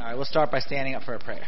All right, we'll start by standing up for a prayer.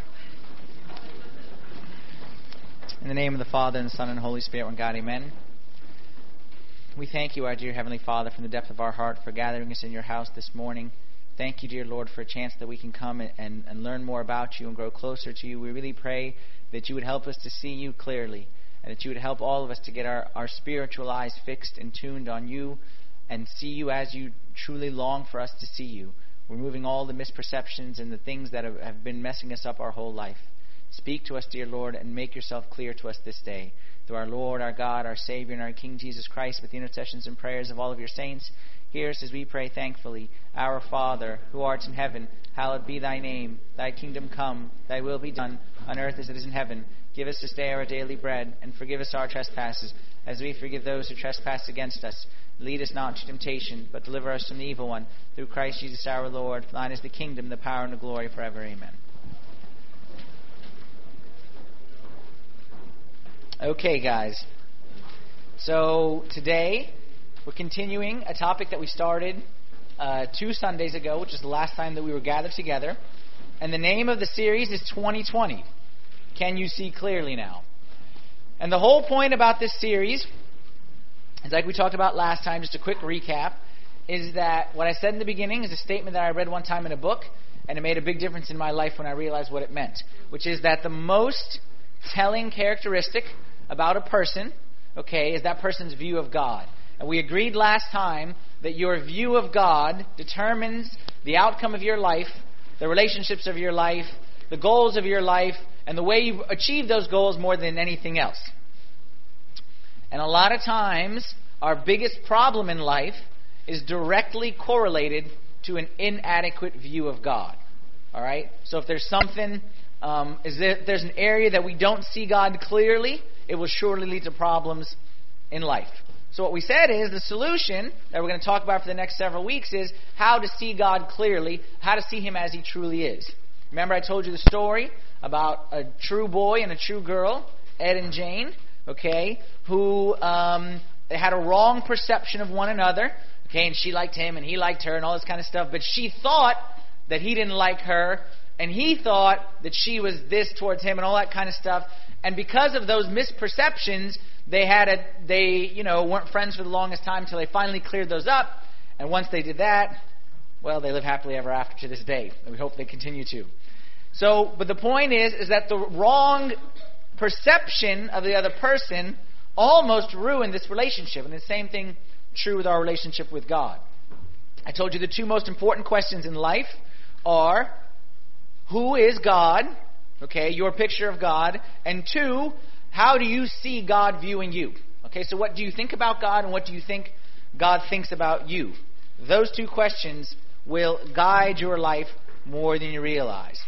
In the name of the Father, and the Son, and the Holy Spirit, one God, amen. We thank you, our dear Heavenly Father, from the depth of our heart for gathering us in your house this morning. Thank you, dear Lord, for a chance that we can come and learn more about you and grow closer to you. We really pray that you would help us to see you clearly, and that you would help all of us to get our spiritual eyes fixed and tuned on you and see you as you truly long for us to see you, removing all the misperceptions and the things that have been messing us up our whole life. Speak to us, dear Lord, and make yourself clear to us this day. Through our Lord, our God, our Savior, and our King Jesus Christ, with the intercessions and prayers of all of your saints, hear us as we pray thankfully. Our Father, who art in heaven, hallowed be thy name. Thy kingdom come, thy will be done, on earth as it is in heaven. Give us this day our daily bread, and forgive us our trespasses, as we forgive those who trespass against us. Lead us not into temptation, but deliver us from the evil one. Through Christ Jesus our Lord, for thine is the kingdom, the power, and the glory forever. Amen. Okay, guys. So today we're continuing a topic that we started 2 Sundays ago, which is the last time that we were gathered together. And the name of the series is 2020. Can you see clearly now? And the whole point about this series, is like we talked about last time, just a quick recap, is that what I said in the beginning is a statement that I read one time in a book, and it made a big difference in my life when I realized what it meant, which is that the most telling characteristic about a person, okay, is that person's view of God. And we agreed last time that your view of God determines the outcome of your life, the relationships of your life, the goals of your life, and the way you achieve those goals more than anything else. And a lot of times, our biggest problem in life is directly correlated to an inadequate view of God. All right? So if there's something, there's an area that we don't see God clearly, it will surely lead to problems in life. So what we said is the solution that we're going to talk about for the next several weeks is how to see God clearly, how to see Him as He truly is. Remember I told you the story about a true boy and a true girl, Ed and Jane, okay, who had a wrong perception of one another, okay, and she liked him and he liked her and all this kind of stuff, but she thought that he didn't like her, and he thought that she was this towards him and all that kind of stuff. And because of those misperceptions, they weren't friends for the longest time until they finally cleared those up. And once they did that, well, they live happily ever after to this day. And we hope they continue to. So, but the point is that the wrong perception of the other person almost ruined this relationship. And the same thing true with our relationship with God. I told you the 2 most important questions in life are, who is God? Okay, your picture of God. And 2, how do you see God viewing you? Okay, so what do you think about God, and what do you think God thinks about you? Those 2 questions will guide your life more than you realize.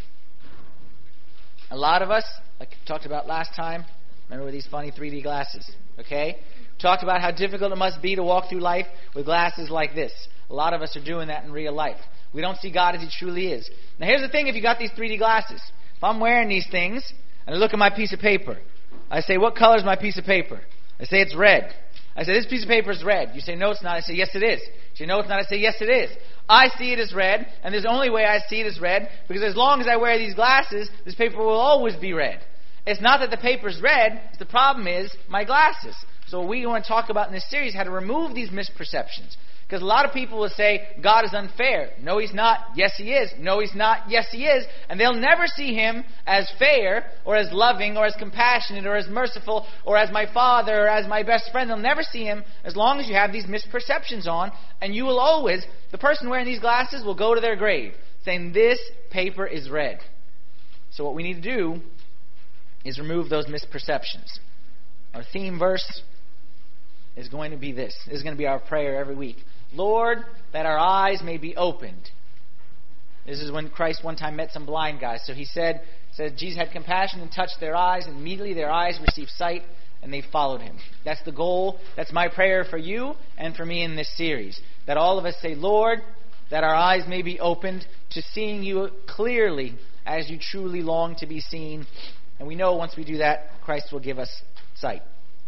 A lot of us, like we talked about last time, remember with these funny 3D glasses, okay? Talked about how difficult it must be to walk through life with glasses like this. A lot of us are doing that in real life. We don't see God as He truly is. Now here's the thing, if you got these 3D glasses. If I'm wearing these things, and I look at my piece of paper, I say, what color is my piece of paper? I say, it's red. I say, this piece of paper is red. You say, no, it's not. I say, yes, it is. You say, no, it's not. I say, yes, it is. I see it as red, and there's the only way I see it as red, because as long as I wear these glasses, this paper will always be red. It's not that the paper's red, the problem is my glasses. So what we want to talk about in this series is how to remove these misperceptions. Because a lot of people will say, God is unfair. No, He's not. Yes, He is. No, He's not. Yes, He is. And they'll never see Him as fair, or as loving, or as compassionate, or as merciful, or as my father, or as my best friend. They'll never see Him as long as you have these misperceptions on. And you will always, the person wearing these glasses will go to their grave saying, this paper is red. So what we need to do is remove those misperceptions. Our theme verse is going to be this. This is going to be our prayer every week. Lord, that our eyes may be opened. This is when Christ one time met some blind guys. So He said Jesus had compassion and touched their eyes, and immediately their eyes received sight, and they followed Him. That's the goal. That's my prayer for you and for me in this series. That all of us say, Lord, that our eyes may be opened to seeing You clearly as You truly long to be seen. And we know once we do that, Christ will give us sight.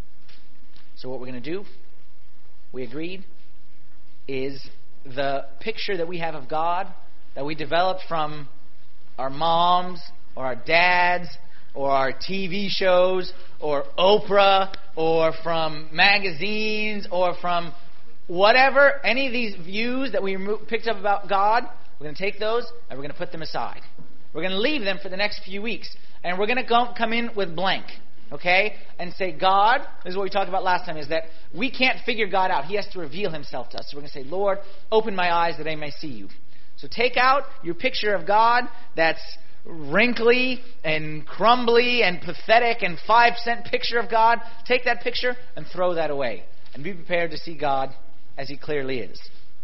So what we're going to do, we agreed, is the picture that we have of God that we developed from our moms or our dads or our TV shows or Oprah or from magazines or from whatever, any of these views that we picked up about God, we're going to take those and we're going to put them aside. We're going to leave them for the next few weeks. And we're going to come in with blank. Okay? And say, God, this is what we talked about last time, is that we can't figure God out. He has to reveal himself to us. So we're going to say, Lord, open my eyes that I may see you. So take out your picture of God that's wrinkly and crumbly and pathetic and 5-cent picture of God. Take that picture and throw that away. And be prepared to see God as he clearly is.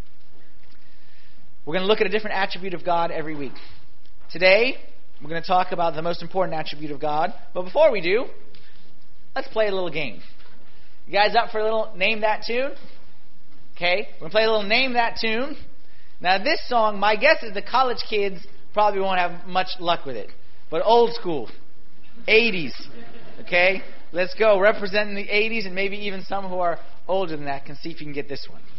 We're going to look at a different attribute of God every week. Today, we're going to talk about the most important attribute of God. But before we do, let's play a little game. You guys up for a little Name That Tune? Okay, we're going to play a little Name That Tune. Now this song, my guess is the college kids probably won't have much luck with it. But old school, 80s. Okay, let's go. Representing the 80s and maybe even some who are older than that can see if you can get this one.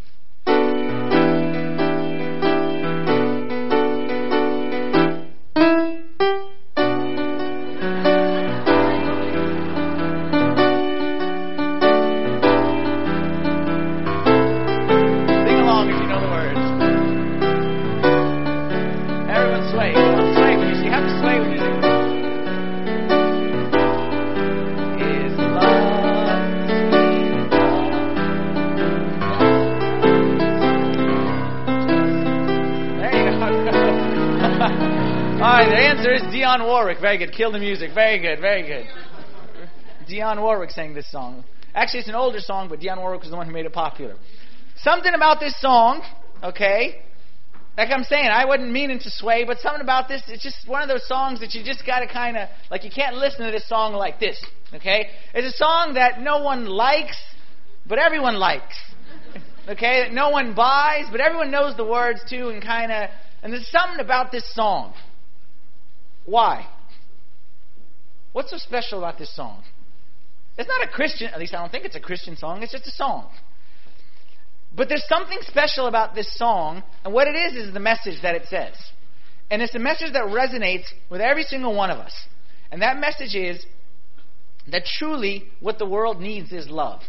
Dionne Warwick, very good. Kill the music, very good, very good. Dionne Warwick sang this song. Actually, it's an older song, but Dionne Warwick was the one who made it popular. Something about this song, okay, like I'm saying, I wasn't meaning to sway, but something about this, it's just one of those songs that you just got to kind of, like you can't listen to this song like this, okay? It's a song that no one likes, but everyone likes, okay? That no one buys, but everyone knows the words too, and there's something about this song. Why? What's so special about this song? It's not a Christian, at least I don't think it's a Christian song, it's just a song. But there's something special about this song, and what it is the message that it says. And it's a message that resonates with every single one of us. And that message is that truly what the world needs is love.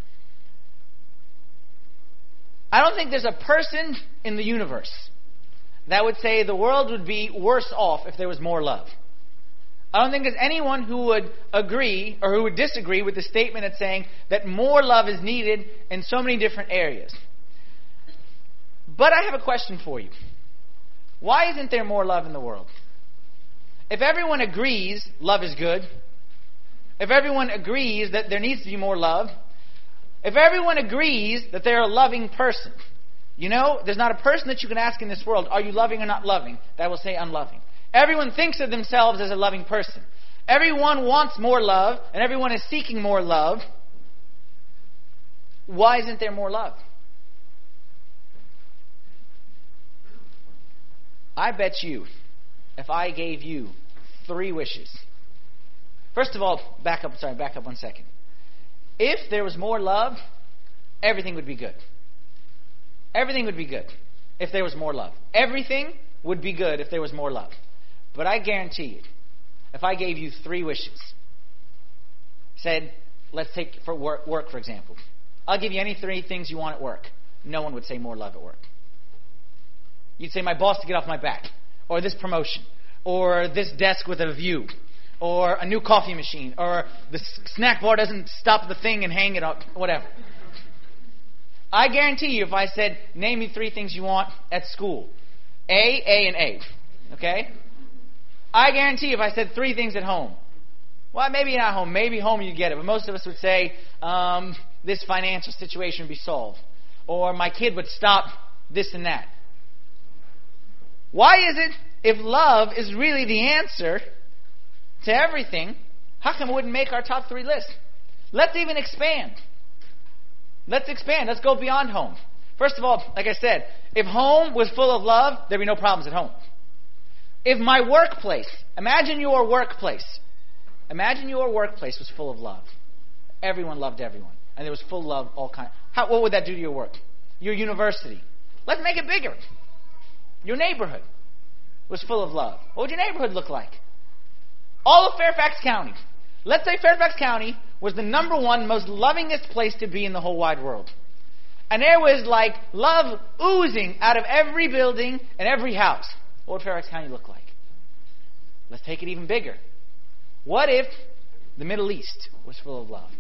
I don't think there's a person in the universe that would say the world would be worse off if there was more love. I don't think there's anyone who would agree or who would disagree with the statement that's saying that more love is needed in so many different areas. But I have a question for you. Why isn't there more love in the world? If everyone agrees love is good, if everyone agrees that there needs to be more love, if everyone agrees that they're a loving person, you know, there's not a person that you can ask in this world, are you loving or not loving, that will say unloving. Everyone thinks of themselves as a loving person. Everyone wants more love, and everyone is seeking more love. Why isn't there more love? I bet you, if I gave you 3 wishes. First of all, back up 1 second. If there was more love, everything would be good. Everything would be good if there was more love. Everything would be good if there was more love. But I guarantee you, if I gave you 3 wishes, said, let's take for work, for example. I'll give you any 3 things you want at work. No one would say more love at work. You'd say my boss to get off my back, or this promotion, or this desk with a view, or a new coffee machine, or the snack bar doesn't stop the thing and hang it up, whatever. I guarantee you, if I said, name me 3 things you want at school. A, and A. Okay? I guarantee you, if I said 3 things at home. Well, maybe not home. Maybe home you get it. But most of us would say, this financial situation would be solved. Or my kid would stop this and that. Why is it, if love is really the answer to everything, how come it wouldn't make our top 3 list? Let's even expand. Let's expand. Let's go beyond home. First of all, like I said, if home was full of love, there'd be no problems at home. If my workplace, imagine your workplace was full of love. Everyone loved everyone. And there was full love, all kinds. What would that do to your work? Your university. Let's make it bigger. Your neighborhood. was full of love, what would your neighborhood look like? All of Fairfax County. Let's say Fairfax County was the number one most lovingest place to be in the whole wide world. And there was like love oozing out of every building and every house. What would Fairfax County look like? Let's take it even bigger. What if the Middle East was full of love?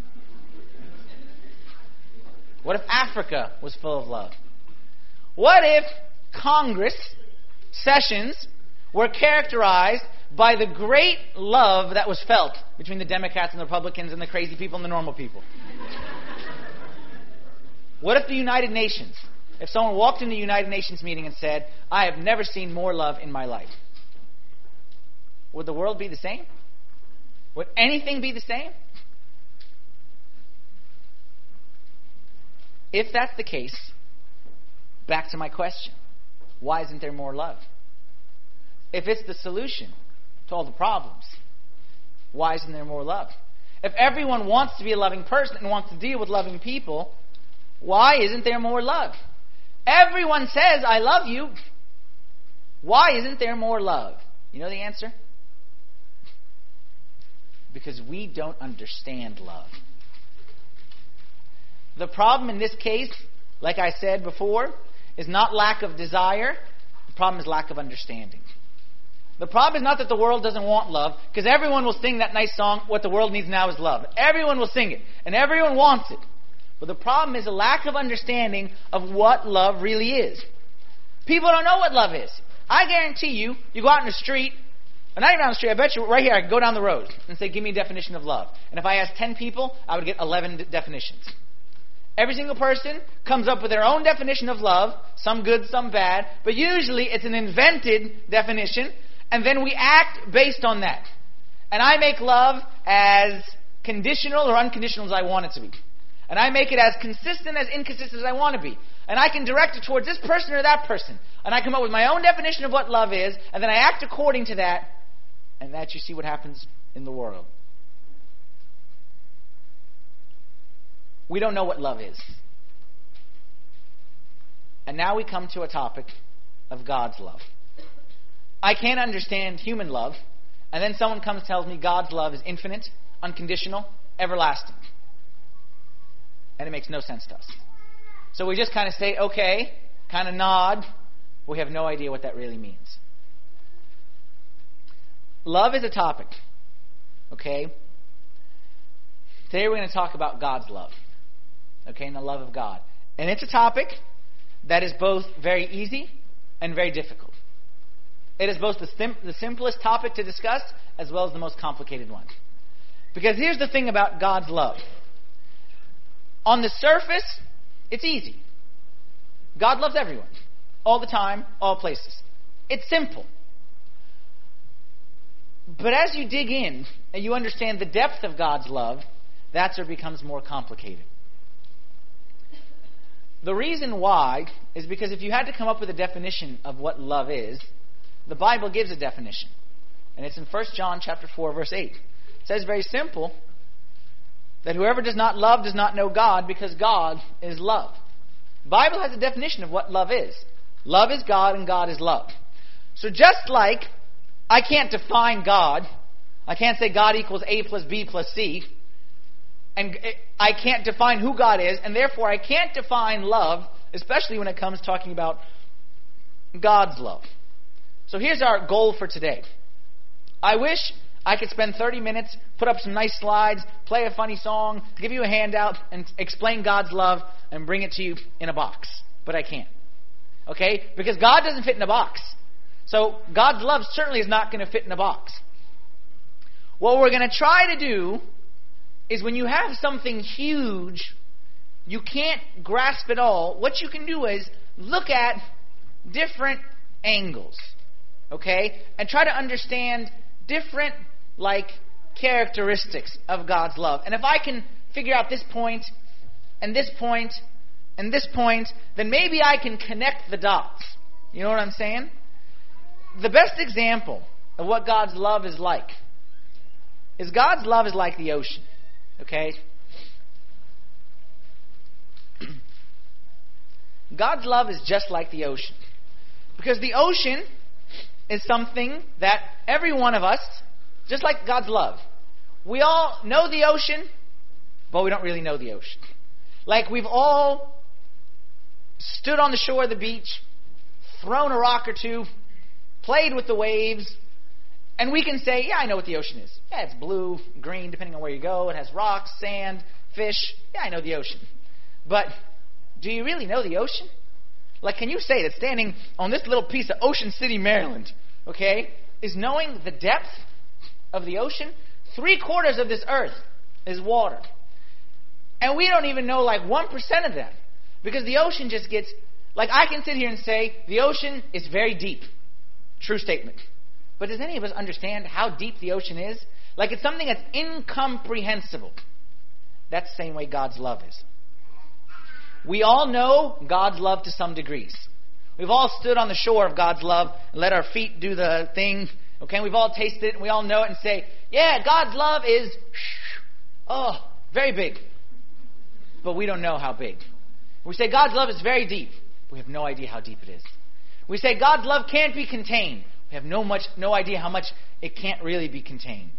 What if Africa was full of love? What if Congress sessions were characterized by the great love that was felt between the Democrats and the Republicans and the crazy people and the normal people? What if the United Nations, if someone walked into the United Nations meeting and said, I have never seen more love in my life? Would the world be the same? Would anything be the same? If that's the case, back to my question. Why isn't there more love? If it's the solution to all the problems, why isn't there more love? If everyone wants to be a loving person and wants to deal with loving people, why isn't there more love? Everyone says, I love you. Why isn't there more love? You know the answer? Because we don't understand love. The problem in this case, like I said before, is not lack of desire. The problem is lack of understanding. The problem is not that the world doesn't want love, because everyone will sing that nice song, What the World Needs Now is Love. Everyone will sing it, and everyone wants it. But the problem is a lack of understanding of what love really is. People don't know what love is. I guarantee you, you go out in the street, or not even down the street, I bet you right here I could go down the road and say, give me a definition of love. And if I asked 10 people, I would get 11 definitions. Every single person comes up with their own definition of love, some good, some bad, but usually it's an invented definition, and then we act based on that. And I make love as conditional or unconditional as I want it to be. And I make it as consistent as inconsistent as I want to be. And I can direct it towards this person or that person. And I come up with my own definition of what love is, and then I act according to that, and that you see what happens in the world. We don't know what love is. And now we come to a topic of God's love. I can't understand human love, and then someone comes and tells me God's love is infinite, unconditional, everlasting. And it makes no sense to us. So we just kind of say, okay, kind of nod. We have no idea what that really means. Love is a topic. Okay? Today we're going to talk about God's love. Okay, and the love of God. And it's a topic that is both very easy and very difficult. It is both the simplest topic to discuss as well as the most complicated one. Because here's the thing about God's love. On the surface, it's easy. God loves everyone. All the time, all places. It's simple. But as you dig in and you understand the depth of God's love, that's where it becomes more complicated. The reason why is because if you had to come up with a definition of what love is, the Bible gives a definition. And it's in 1 John chapter 4, verse 8. It says very simple, that whoever does not love does not know God, because God is love. The Bible has a definition of what love is. Love is God and God is love. So just like I can't define God, I can't say God equals A plus B plus C, and I can't define who God is, and therefore I can't define love, especially when it comes talking about God's love. So here's our goal for today. I wish I could spend 30 minutes, put up some nice slides, play a funny song, give you a handout, and explain God's love and bring it to you in a box. But I can't. Okay? Because God doesn't fit in a box. So God's love certainly is not going to fit in a box. What we're going to try to do is when you have something huge, you can't grasp it all. What you can do is look at different angles. Okay? And try to understand different characteristics of God's love. And if I can figure out this point, and this point, and this point, then maybe I can connect the dots. You know what I'm saying? The best example of what God's love is like is God's love is like the ocean. Okay? God's love is just like the ocean. Because the ocean is something that every one of us, just like God's love, we all know the ocean, but we don't really know the ocean. Like we've all stood on the shore of the beach, thrown a rock or two, played with the waves, and we can say, yeah, I know what the ocean is. Yeah, it's blue, green, depending on where you go. It has rocks, sand, fish. Yeah, I know the ocean. But do you really know the ocean? Like, can you say that standing on this little piece of Ocean City, Maryland, okay, is knowing the depth of the ocean? 3/4 of this earth is water. And we don't even know like 1% of that. Because the ocean just gets, like I can sit here and say, the ocean is very deep. True statement. But does any of us understand how deep the ocean is? Like it's something that's incomprehensible. That's the same way God's love is. We all know God's love to some degrees. We've all stood on the shore of God's love and let our feet do the thing. Okay, we've all tasted it and we all know it and say, yeah, God's love is, very big. But we don't know how big. We say God's love is very deep. We have no idea how deep it is. We say God's love can't be contained. We have no idea how much it can't really be contained.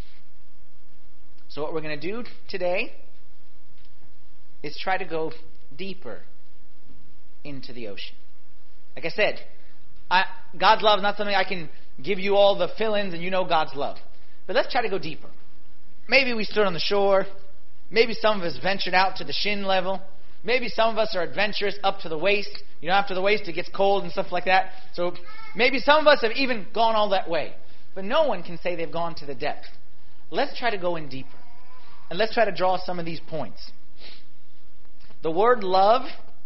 So what we're going to do today is try to go deeper into the ocean. Like I said, God's love is not something I can give you all the fill-ins and you know God's love. But let's try to go deeper. Maybe we stood on the shore. Maybe some of us ventured out to the shin level. Maybe some of us are adventurous up to the waist. You know, after the waist it gets cold and stuff like that. So maybe some of us have even gone all that way. But no one can say they've gone to the depth. Let's try to go in deeper. And let's try to draw some of these points. The word love,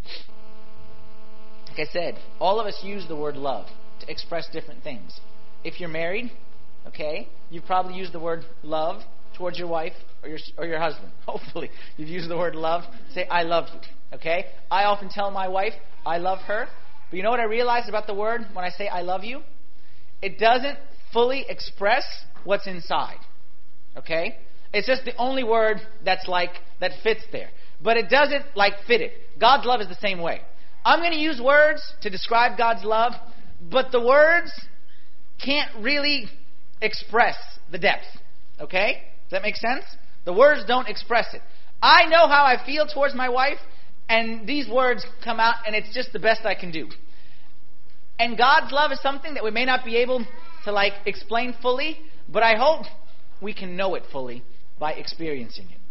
like I said, all of us use the word love to express different things. If you're married, okay, you've probably used the word love towards your wife or your husband. Hopefully you've used the word love. Say, I love you. Okay? I often tell my wife, I love her. But you know what I realized about the word when I say I love you? It doesn't fully express what's inside. Okay? It's just the only word that fits there. But it doesn't fit it. God's love is the same way. I'm going to use words to describe God's love, but the words can't really express the depth. Okay? Does that make sense? The words don't express it. I know how I feel towards my wife, and these words come out, and it's just the best I can do. And God's love is something that we may not be able to explain fully, but I hope we can know it fully by experiencing it.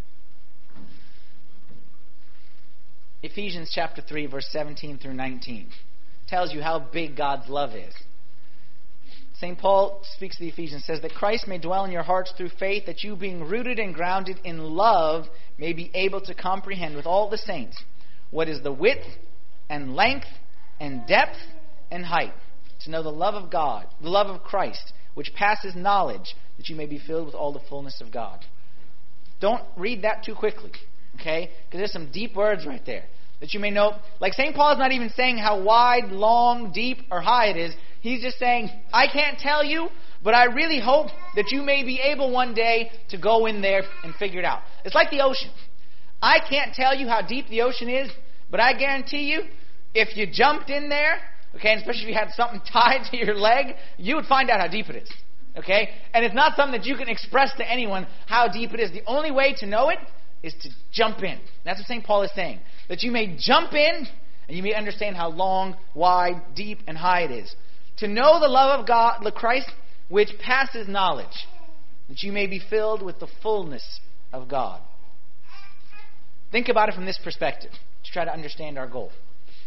Ephesians chapter 3, verse 17 through 19 tells you how big God's love is. St. Paul speaks to the Ephesians, says that Christ may dwell in your hearts through faith, that you being rooted and grounded in love may be able to comprehend with all the saints what is the width and length and depth and height, to know the love of God, the love of Christ, which passes knowledge, that you may be filled with all the fullness of God. Don't read that too quickly, okay? Because there's some deep words right there that you may know. Like St. Paul's not even saying how wide, long, deep, or high it is. He's just saying, I can't tell you, but I really hope that you may be able one day to go in there and figure it out. It's like the ocean. I can't tell you how deep the ocean is, but I guarantee you, if you jumped in there, okay, and especially if you had something tied to your leg, you would find out how deep it is. Okay? And it's not something that you can express to anyone how deep it is. The only way to know it is to jump in. That's what St. Paul is saying. That you may jump in and you may understand how long, wide, deep, and high it is. To know the love of God, the Christ, which passes knowledge. That you may be filled with the fullness of God. Think about it from this perspective to try to understand our goal.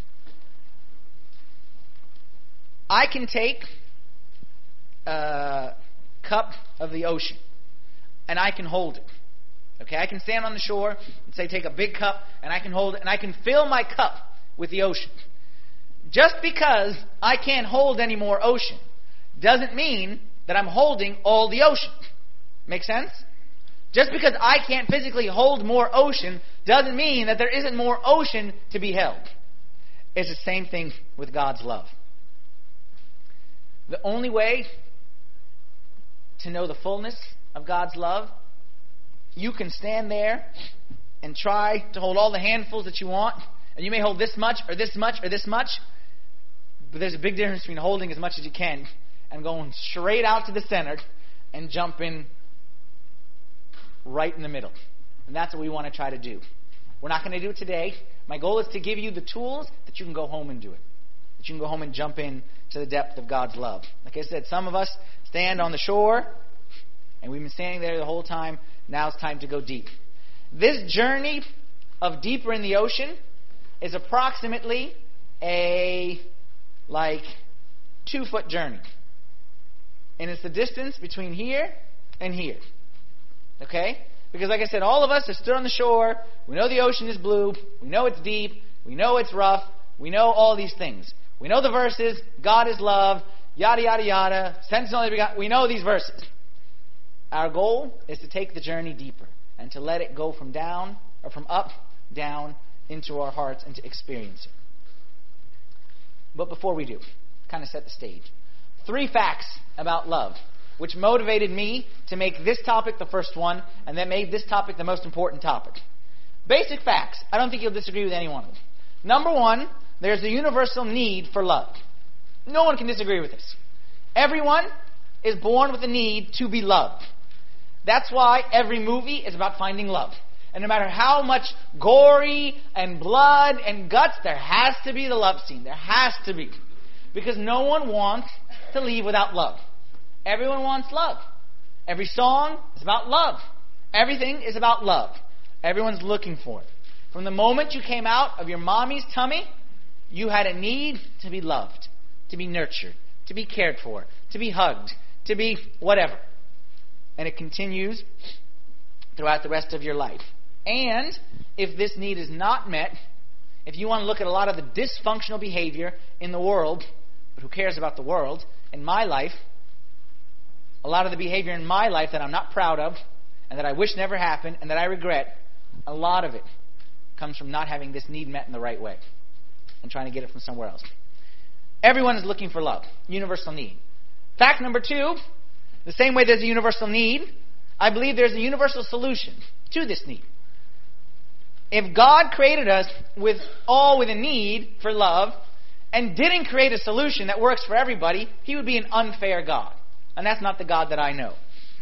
I can take a cup of the ocean and I can hold it. Okay, I can stand on the shore and say take a big cup and I can hold it and I can fill my cup with the ocean. Just because I can't hold any more ocean doesn't mean that I'm holding all the ocean. Make sense? Just because I can't physically hold more ocean doesn't mean that there isn't more ocean to be held. It's the same thing with God's love. The only way to know the fullness of God's love, you can stand there and try to hold all the handfuls that you want, and you may hold this much or this much or this much, but there's a big difference between holding as much as you can and going straight out to the center and jumping right in the middle. And that's what we want to try to do. We're not going to do it today. My goal is to give you the tools that you can go home and do it. That you can go home and jump in to the depth of God's love. Like I said, some of us stand on the shore, and we've been standing there the whole time. Now it's time to go deep. This journey of deeper in the ocean is approximately a 2-foot journey. And it's the distance between here and here. Okay? Because like I said, all of us have stood on the shore. We know the ocean is blue. We know it's deep. We know it's rough. We know all these things. We know the verses. God is love. Yada, yada, yada. We know these verses. Our goal is to take the journey deeper and to let it go from up, down, into our hearts and to experience it. But before we do, kind of set the stage. 3 facts about love, which motivated me to make this topic the first one, and then made this topic the most important topic. Basic facts. I don't think you'll disagree with any one of them. Number 1, there's a universal need for love. No one can disagree with this. Everyone is born with a need to be loved. That's why every movie is about finding love. And no matter how much gory and blood and guts, there has to be the love scene. There has to be. Because no one wants to leave without love. Everyone wants love. Every song is about love. Everything is about love. Everyone's looking for it. From the moment you came out of your mommy's tummy, you had a need to be loved, to be nurtured, to be cared for, to be hugged, to be whatever. And it continues throughout the rest of your life. And if this need is not met, if you want to look at a lot of the dysfunctional behavior in the world, but who cares about the world, in my life, a lot of the behavior in my life that I'm not proud of, and that I wish never happened, and that I regret, a lot of it comes from not having this need met in the right way, and trying to get it from somewhere else. Everyone is looking for love. Universal need. Fact number 2, the same way there's a universal need, I believe there's a universal solution to this need. If God created us with a need for love and didn't create a solution that works for everybody, He would be an unfair God. And that's not the God that I know.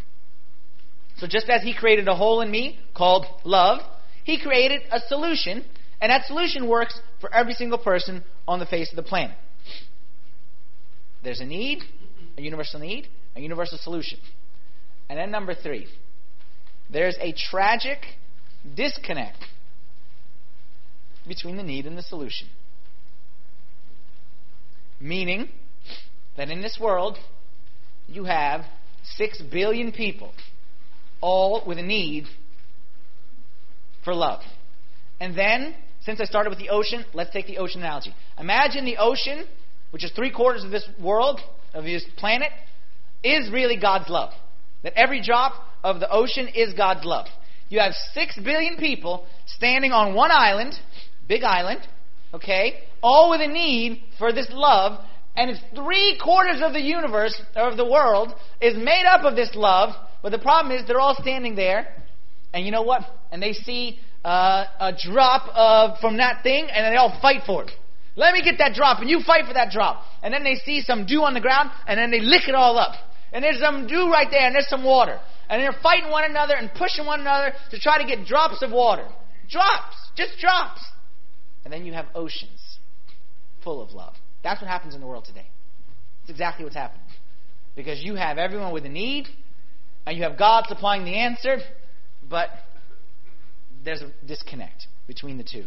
So just as He created a hole in me called love, He created a solution, and that solution works for every single person on the face of the planet. There's a need, a universal need, a universal solution. And then number 3, there's a tragic disconnect between the need and the solution. Meaning that in this world, you have 6 billion people, all with a need for love. And then, since I started with the ocean, let's take the ocean analogy. Imagine the ocean, which is 3/4 of this world, of this planet, is really God's love. That every drop of the ocean is God's love. You have 6 billion people standing on one island, big island, okay, all with a need for this love, and it's 3/4 of the universe, or of the world, is made up of this love, but the problem is they're all standing there, and you know what? And they see a drop from that thing, and then they all fight for it. Let me get that drop, and you fight for that drop. And then they see some dew on the ground, and then they lick it all up. And there's some dew right there, and there's some water. And they're fighting one another and pushing one another to try to get drops of water. Drops! Just drops! And then you have oceans full of love. That's what happens in the world today. It's exactly what's happening. Because you have everyone with a need, and you have God supplying the answer, but there's a disconnect between the two.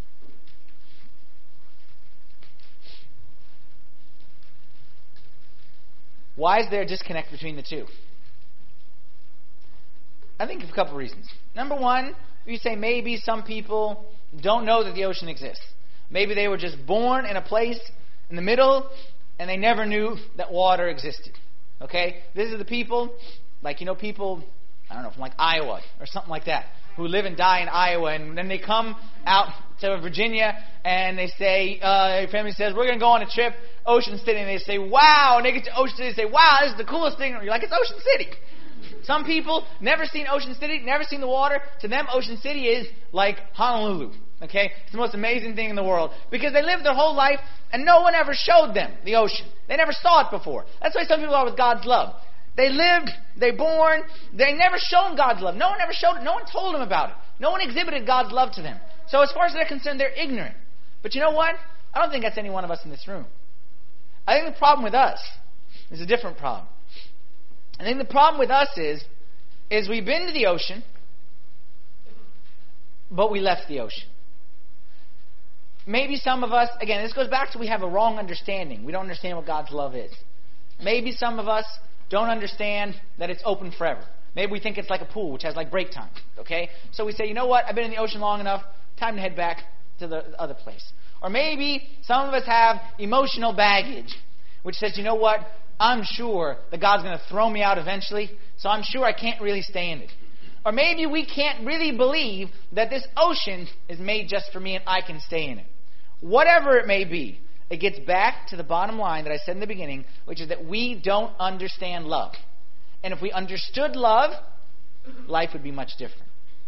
Why is there a disconnect between the two? I think of a couple reasons. Number 1, you say maybe some people don't know that the ocean exists. Maybe they were just born in a place in the middle and they never knew that water existed. Okay? This is the people, people, I don't know, from like Iowa or something like that, who live and die in Iowa, and then they come out to Virginia and they say, your family says, we're going to go on a trip, Ocean City, and they say, wow, and they get to Ocean City and say, wow, this is the coolest thing. And you're like, it's Ocean City. Some people never seen Ocean City, never seen the water. To them, Ocean City is like Honolulu. Okay? It's the most amazing thing in the world. Because they lived their whole life and no one ever showed them the ocean. They never saw it before. That's why some people are with God's love. They lived, they born, they never shown God's love. No one ever showed it. No one told them about it. No one exhibited God's love to them. So as far as they're concerned, they're ignorant. But you know what? I don't think that's any one of us in this room. I think the problem with us is a different problem. I think the problem with us is we've been to the ocean, but we left the ocean. Maybe some of us, again, this goes back to we have a wrong understanding. We don't understand what God's love is. Maybe some of us don't understand that it's open forever. Maybe we think it's like a pool, which has like break time. Okay? So we say, you know what? I've been in the ocean long enough. Time to head back to the other place. Or maybe some of us have emotional baggage, which says, you know what? I'm sure that God's going to throw me out eventually, so I'm sure I can't really stay in it. Or maybe we can't really believe that this ocean is made just for me and I can stay in it. Whatever it may be, it gets back to the bottom line that I said in the beginning, which is that we don't understand love. And if we understood love, life would be much different.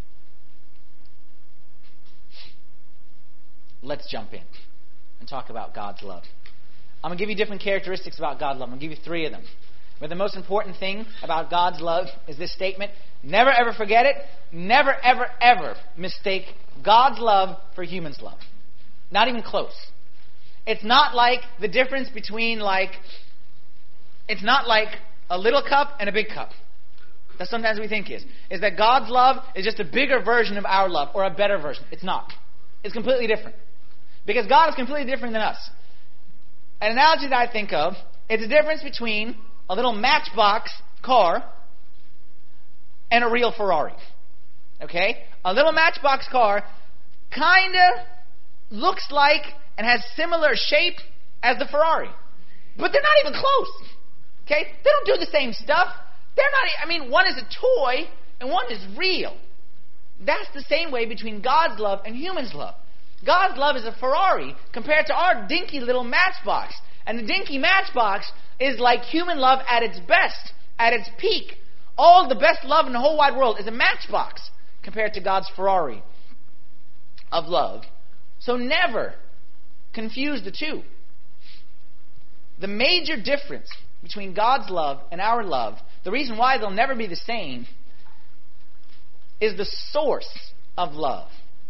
Let's jump in and talk about God's love. I'm going to give you different characteristics about God's love. I'm going to give you 3 of them. But the most important thing about God's love is this statement. Never ever forget it. Never ever ever mistake God's love for humans' love. Not even close. It's not like the difference between it's not like a little cup and a big cup. That sometimes we think is that God's love is just a bigger version of our love or a better version. It's not. It's completely different. Because God is completely different than us. An analogy that I think of is the difference between a little Matchbox car and a real Ferrari. Okay? A little Matchbox car kind of looks like and has similar shape as the Ferrari. But they're not even close. Okay? They don't do the same stuff. One is a toy and one is real. That's the same way between God's love and humans' love. God's love is a Ferrari compared to our dinky little Matchbox. And the dinky Matchbox is like human love at its best, at its peak. All the best love in the whole wide world is a Matchbox compared to God's Ferrari of love. So never confuse the two. The major difference between God's love and our love, the reason why they'll never be the same, is the source of love.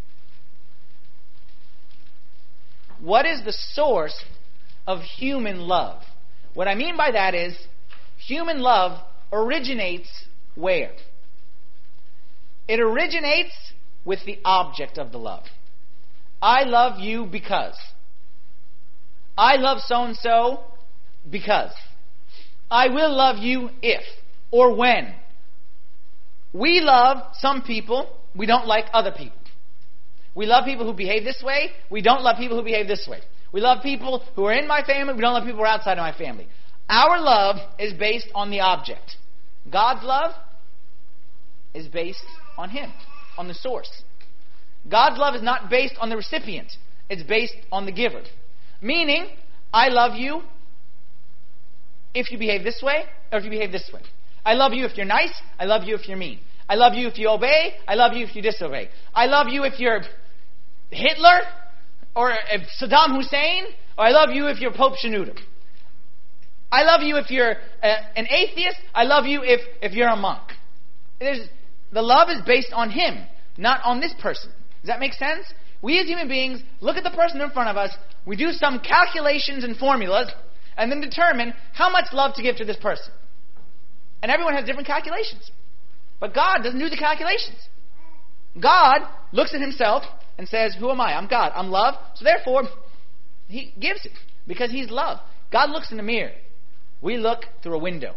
What is the source of human love? What I mean by that is, human love originates where? It originates with the object of the love. I love you because. I love so-and-so because. I will love you if or when. We love some people, we don't like other people. We love people who behave this way, we don't love people who behave this way. We love people who are in my family, we don't love people who are outside of my family. Our love is based on the object. God's love is based on Him, on the source. God's love is not based on the recipient. It's based on the giver. Meaning, I love you if you behave this way or if you behave this way. I love you if you're nice. I love you if you're mean. I love you if you obey. I love you if you disobey. I love you if you're Hitler or if Saddam Hussein. Or I love you if you're Pope Shenouda. I love you if you're an atheist. I love you if you're a monk. The love is based on Him, not on this person. Does that make sense? We as human beings look at the person in front of us, we do some calculations and formulas, and then determine how much love to give to this person. And everyone has different calculations. But God doesn't do the calculations. God looks at Himself and says, who am I? I'm God. I'm love. So therefore, He gives it because He's love. God looks in the mirror. We look through a window.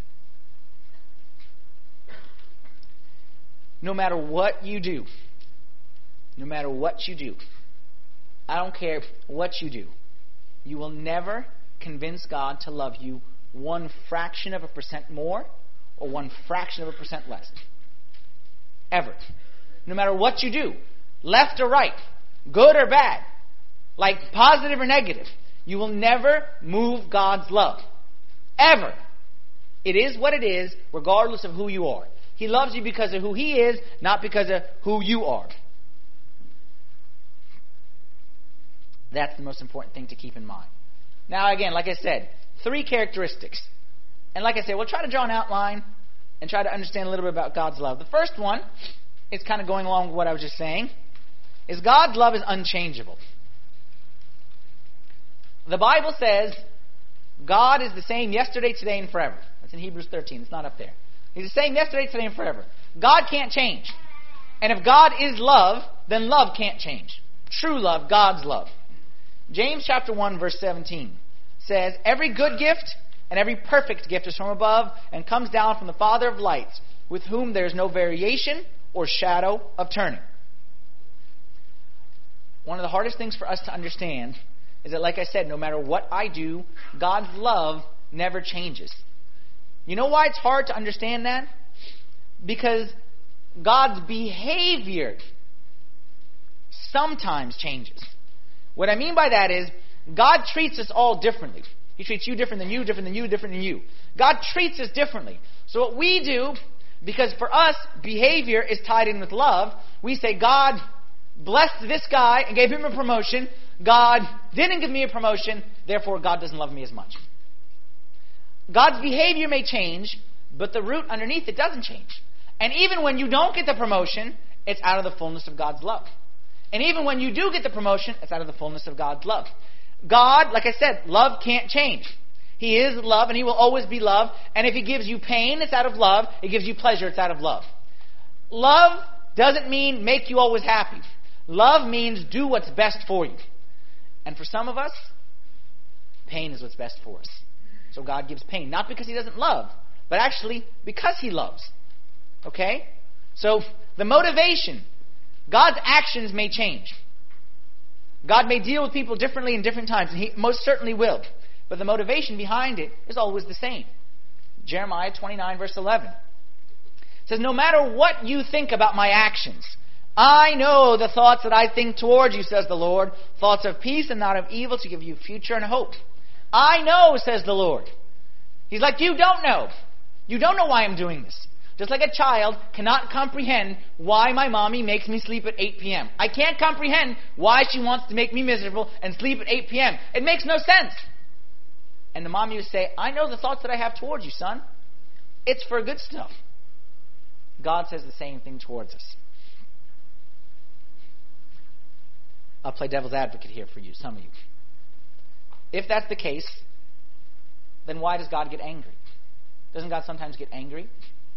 No matter what you do, I don't care what you do, you will never convince God to love you 1 fraction of a percent more or 1 fraction of a percent less. Ever. No matter what you do, left or right, good or bad, like positive or negative, you will never move God's love. Ever. It is what it is, regardless of who you are. He loves you because of who He is, not because of who you are. That's the most important thing to keep in mind. Now, again, like I said, 3 characteristics. And like I said, we'll try to draw an outline and try to understand a little bit about God's love. The first one is kind of going along with what I was just saying, is God's love is unchangeable. The Bible says God is the same yesterday, today, and forever. That's in Hebrews 13. It's not up there. He's the same yesterday, today, and forever. God can't change. And if God is love, then love can't change. True love, God's love. James chapter 1, verse 17 says, "Every good gift and every perfect gift is from above and comes down from the Father of lights, with whom there is no variation or shadow of turning." One of the hardest things for us to understand is that, like I said, no matter what I do, God's love never changes. You know why it's hard to understand that? Because God's behavior sometimes changes. What I mean by that is, God treats us all differently. He treats you different than you, different than you, different than you. God treats us differently. So what we do, because for us, behavior is tied in with love, we say, God blessed this guy and gave him a promotion. God didn't give me a promotion, therefore God doesn't love me as much. God's behavior may change, but the root underneath it doesn't change. And even when you don't get the promotion, it's out of the fullness of God's love. And even when you do get the promotion, it's out of the fullness of God's love. God, like I said, love can't change. He is love and He will always be love. And if He gives you pain, it's out of love. If He gives you pleasure, it's out of love. Love doesn't mean make you always happy. Love means do what's best for you. And for some of us, pain is what's best for us. So God gives pain. Not because He doesn't love, but actually because He loves. Okay? So the motivation, God's actions may change. God may deal with people differently in different times, and He most certainly will. But the motivation behind it is always the same. Jeremiah 29, verse 11. It says, "No matter what you think about my actions, I know the thoughts that I think towards you, says the Lord, thoughts of peace and not of evil, to give you future and hope." I know, says the Lord. He's like, you don't know. You don't know why I'm doing this. Just like a child cannot comprehend why my mommy makes me sleep at 8 p.m. I can't comprehend why she wants to make me miserable and sleep at 8 p.m. It makes no sense. And the mommy would say, I know the thoughts that I have towards you, son. It's for good stuff. God says the same thing towards us. I'll play devil's advocate here for you, some of you. If that's the case, then why does God get angry? Doesn't God sometimes get angry?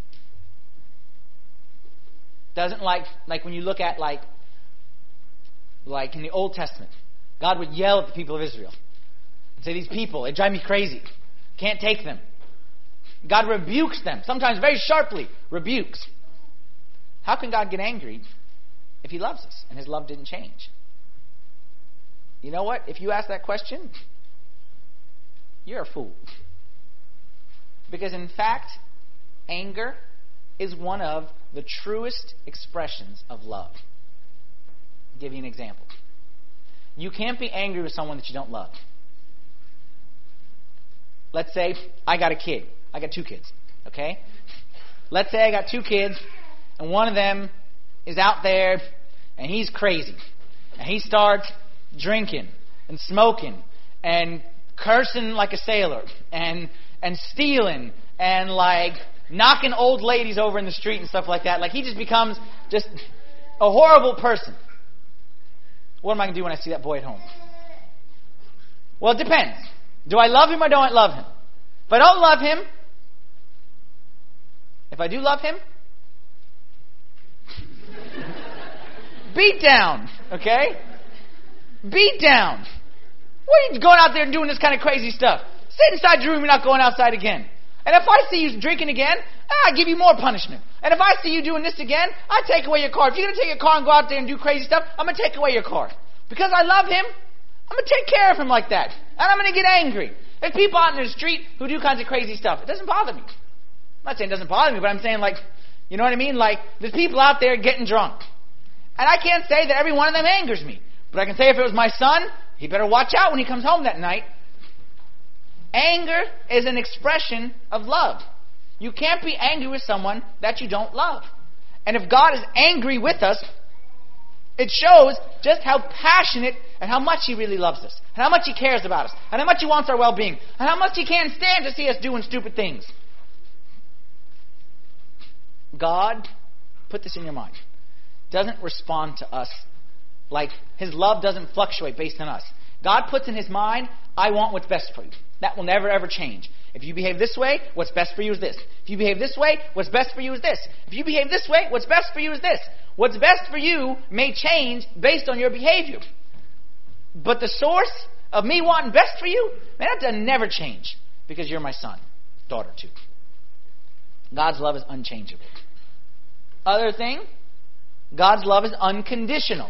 Doesn't like when you look at like in the Old Testament, God would yell at the people of Israel and say, these people, they drive me crazy. Can't take them. God rebukes them, sometimes very sharply rebukes. How can God get angry if He loves us and His love didn't change? You know what? If you ask that question, you're a fool. Because in fact, anger is one of the truest expressions of love. I'll give you an example. You can't be angry with someone that you don't love. Let's say I got a kid. I got 2 kids. Okay? Let's say I got 2 kids, and one of them is out there, and he's crazy. And he starts drinking and smoking and cursing like a sailor and stealing and like knocking old ladies over in the street and stuff like that. Like he just becomes just a horrible person. What am I going to do when I see that boy at home? Well, it depends. Do I love him or don't I love him? If I don't love him, if I do love him, beat down, okay? Beat down. What are you going out there and doing this kind of crazy stuff? Sit inside your room, you're not going outside again. And if I see you drinking again, I give you more punishment. And if I see you doing this again, I take away your car. If you're going to take your car and go out there and do crazy stuff, I'm going to take away your car. Because I love him, I'm going to take care of him like that. And I'm going to get angry. There's people out in the street who do kinds of crazy stuff. It doesn't bother me. I'm not saying it doesn't bother me, but I'm saying like, you know what I mean? Like, there's people out there getting drunk. And I can't say that every one of them angers me. But I can say if it was my son, he better watch out when he comes home that night. Anger is an expression of love. You can't be angry with someone that you don't love. And if God is angry with us, It shows just how passionate and how much He really loves us, and how much He cares about us, and how much He wants our well-being, and how much He can't stand to see us doing stupid things. God, put this in your mind, doesn't respond to us like His love doesn't fluctuate based on us. God puts in His mind, I want what's best for you. That will never ever change. If you behave this way, what's best for you is this. If you behave this way, what's best for you is this. If you behave this way, what's best for you is this. What's best for you may change based on your behavior. But the source of me wanting best for you, man, that doesn't never change because you're my son, daughter too. God's love is unchangeable. Other thing, God's love is unconditional.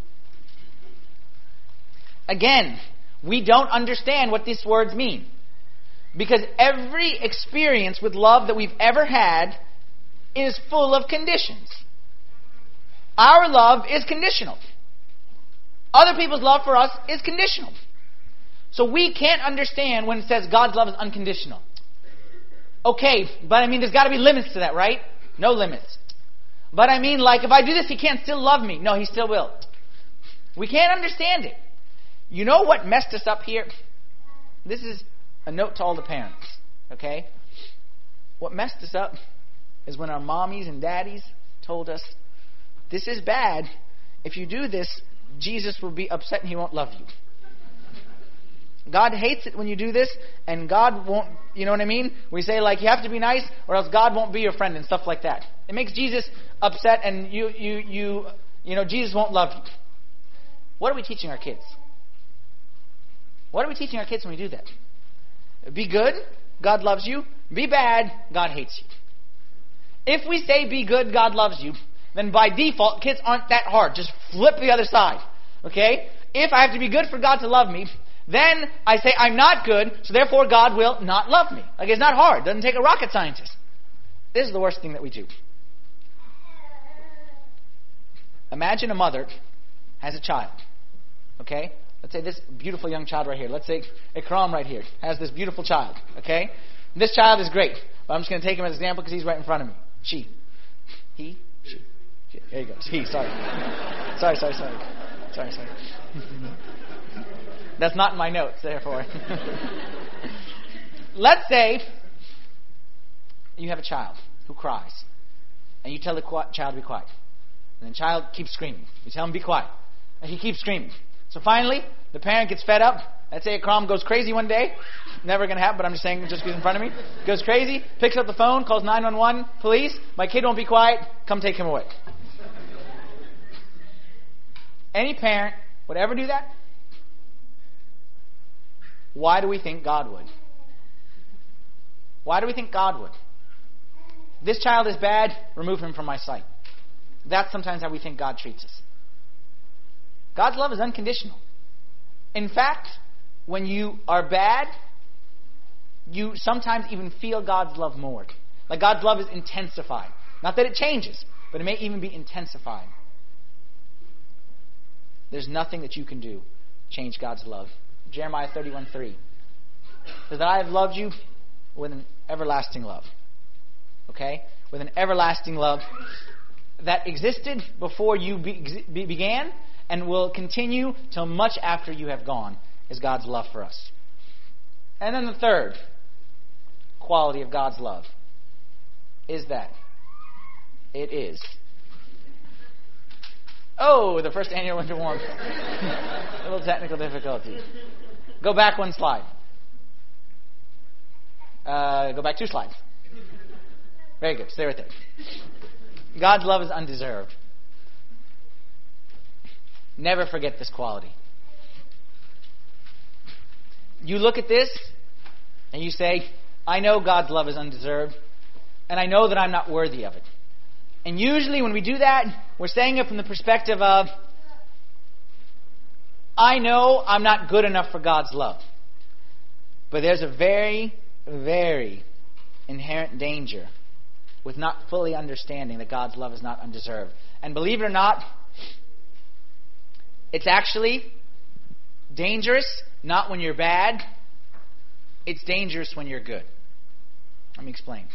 Again, we don't understand what these words mean. Because every experience with love that we've ever had is full of conditions. Our love is conditional. Other people's love for us is conditional. So we can't understand when it says God's love is unconditional. Okay, but I mean there's got to be limits to that, right? No limits. But I mean, like, if I do this, He can't still love me. No, He still will. We can't understand it. You know what messed us up here? This is a note to all the parents, okay? What messed us up is when our mommies and daddies told us, this is bad. If you do this, Jesus will be upset and He won't love you. God hates it when you do this, and God won't, you know what I mean? We say, like, you have to be nice, or else God won't be your friend and stuff like that. It makes Jesus upset, and you know, Jesus won't love you. What are we teaching our kids? What are we teaching our kids when we do that? Be good, God loves you. Be bad, God hates you. If we say be good, God loves you, then by default, kids aren't that hard. Just flip the other side. Okay? If I have to be good for God to love me, then I say I'm not good, so therefore God will not love me. Like, it's not hard. It doesn't take a rocket scientist. This is the worst thing that we do. Imagine a mother has a child. Okay? Let's say this beautiful young child right here. Let's say Ikram right here has this beautiful child. Okay? This child is great. But I'm just going to take him as an example because he's right in front of me. She. He. She. There you go. He. Sorry. Sorry. That's not in my notes, therefore. Let's say you have a child who cries. And you tell the child to be quiet. And the child keeps screaming. You tell him be quiet. And he keeps screaming. So finally, the parent gets fed up. Let's say Ikram goes crazy one day. Never going to happen, but I'm just saying just because in front of me. Goes crazy, picks up the phone, calls 911, police. My kid won't be quiet. Come take him away. Any parent would ever do that? Why do we think God would? Why do we think God would? This child is bad, remove him from my sight. That's sometimes how we think God treats us. God's love is unconditional. In fact, when you are bad, you sometimes even feel God's love more. Like God's love is intensified. Not that it changes, but it may even be intensified. There's nothing that you can do to change God's love. Jeremiah 31:3 says that I have loved you with an everlasting love. Okay? With an everlasting love that existed before you began and will continue till much after you have gone, is God's love for us. And then the third quality of God's love is that it is. Oh, the first annual winter warmth. A little technical difficulty. Go back one slide. Go back 2 slides. Very good. Stay right there. God's love is undeserved. Never forget this quality. You look at this and you say, I know God's love is undeserved, and I know that I'm not worthy of it. And usually when we do that, we're saying it from the perspective of, I know I'm not good enough for God's love. But there's a very, very inherent danger with not fully understanding that God's love is not undeserved. And believe it or not, it's actually dangerous not when you're bad. It's dangerous when you're good. Let me explain.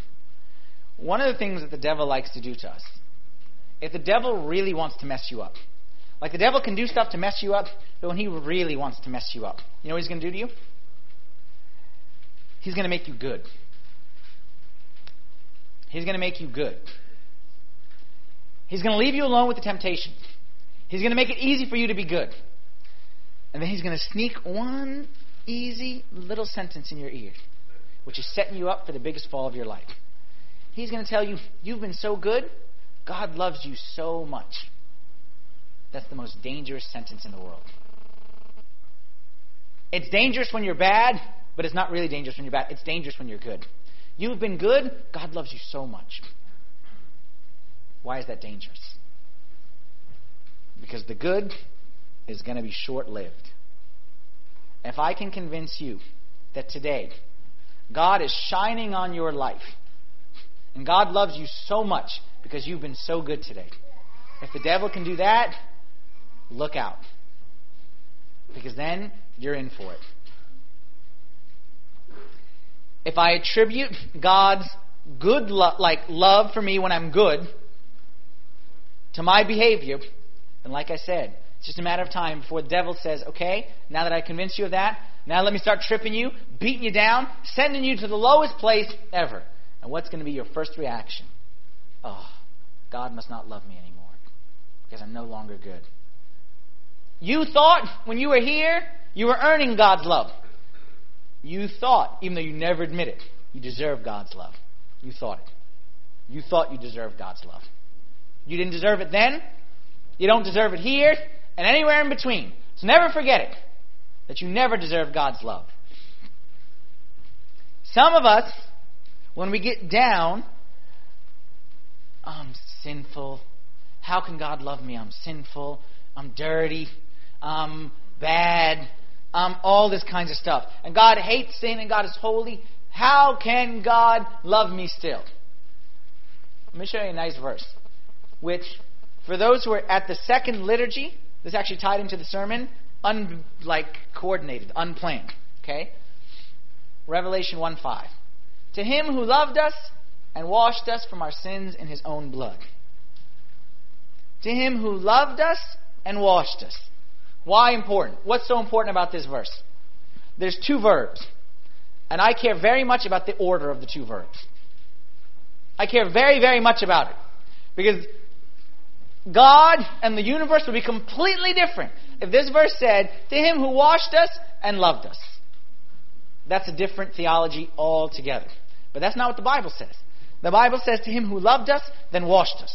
One of the things that the devil likes to do to us, if the devil really wants to mess you up, Like the devil can do stuff to mess you up, but when he really wants to mess you up, you know what he's going to do to you? He's going to make you good. He's going to make you good. He's going to leave you alone with the temptation. He's going to make it easy for you to be good. And then he's going to sneak one easy little sentence in your ear, which is setting you up for the biggest fall of your life. He's going to tell you, you've been so good, God loves you so much. That's the most dangerous sentence in the world. It's dangerous when you're bad, but it's not really dangerous when you're bad. It's dangerous when you're good. You've been good, God loves you so much. Why is that dangerous? Because the good is going to be short-lived. If I can convince you that today God is shining on your life and God loves you so much because you've been so good today, if the devil can do that, look out. Because then you're in for it. If I attribute God's good love for me when I'm good to my behavior, then like I said, it's just a matter of time before the devil says, okay, now that I convinced you of that, now let me start tripping you, beating you down, sending you to the lowest place ever. And what's going to be your first reaction? Oh, God must not love me anymore because I'm no longer good. You thought when you were here, you were earning God's love. You thought, even though you never admit it, you deserve God's love. You thought it. You thought you deserved God's love. You didn't deserve it then. You don't deserve it here and anywhere in between. So never forget it, that you never deserve God's love. Some of us, when we get down, I'm sinful. How can God love me? I'm sinful. I'm dirty. I'm bad. I'm all this kinds of stuff. And God hates sin and God is holy. How can God love me still? Let me show you a nice verse, which, for those who are at the second liturgy, this actually tied into the sermon, coordinated, unplanned. Okay? Revelation 1:5. To him who loved us and washed us from our sins in his own blood. To him who loved us and washed us. Why important? What's so important about this verse? There's two verbs. And I care very much about the order of the two verbs. I care very, very much about it. Because God and the universe would be completely different if this verse said, to him who washed us and loved us. That's a different theology altogether. But that's not what the Bible says. The Bible says, to him who loved us, then washed us.